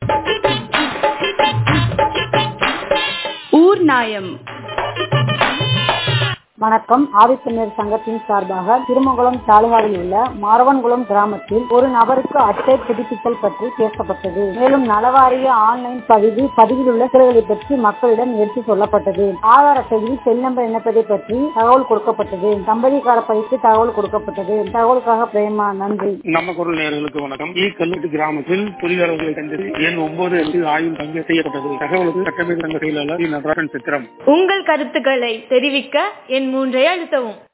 ஊர் நாயம். வணக்கம். ஆதித்தமிழர் சங்கத்தின் சார்பாக திருமங்கலம் தாலுகாவில் உள்ள மாரவன்குளம் கிராமத்தில் ஒரு நபருக்கு அட்டை புதுப்பித்தல் பற்றி பேசப்பட்டது. மேலும் நலவாரிய ஆன்லைன் பதிவில் உள்ள சிலைகளை பற்றி மக்களிடம் எடுத்து சொல்லப்பட்டது. ஆதார் அட்டையில் செல் நம்பர் இணைப்பதை பற்றி தகவல் கொடுக்கப்பட்டது. தம்பதிக்கார பதிவுக்கு தகவல் கொடுக்கப்பட்டது. தகவலுக்காக பிரேமா. நன்றி. நம்ம குரல் நேயர்களுக்கு வணக்கம். கல்லூரி கிராமத்தில் தொழிலாளர்களை கண்டது எண் 9 ஆய்வு தங்க செய்யப்பட்டது. தகவலுக்கு சட்டமேல் சங்க செயலாளர் நடராஜன் சித்திரம். உங்கள் கருத்துக்களை தெரிவிக்க என் 3 அழுத்தவும்.